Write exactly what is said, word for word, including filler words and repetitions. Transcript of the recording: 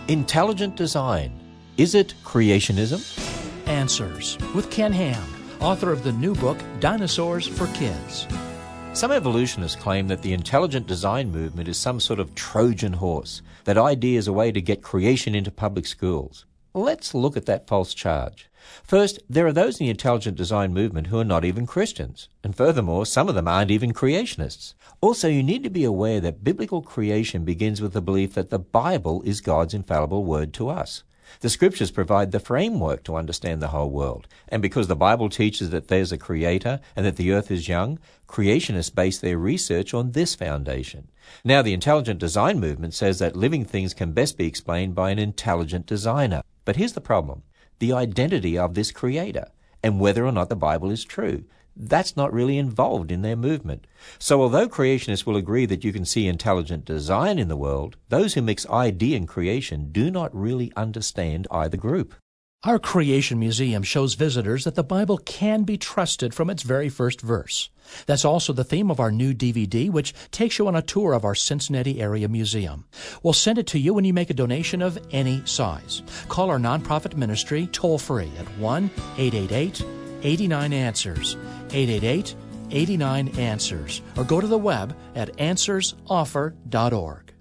Intelligent design. Is it creationism? Answers with Ken Ham, author of the new book, Dinosaurs for Kids. Some evolutionists claim that the intelligent design movement is some sort of Trojan horse, that idea is a way to get creation into public schools. Let's look at that false charge. First, there are those in the intelligent design movement who are not even Christians, and furthermore, some of them aren't even creationists. Also, you need to be aware that biblical creation begins with the belief that the Bible is God's infallible word to us. The Scriptures provide the framework to understand the whole world, and because the Bible teaches that there's a creator and that the earth is young, creationists base their research on this foundation. Now, the intelligent design movement says that living things can best be explained by an intelligent designer. But here's the problem. The identity of this creator and whether or not the Bible is true. That's not really involved in their movement. So although creationists will agree that you can see intelligent design in the world, those who mix idea and creation do not really understand either group. Our Creation Museum shows visitors that the Bible can be trusted from its very first verse. That's also the theme of our new D V D, which takes you on a tour of our Cincinnati area museum. We'll send it to you when you make a donation of any size. Call our nonprofit ministry toll-free at one eight eight eight, eight nine, answers, eight eight eight, eight nine, answers, or go to the web at answers offer dot org.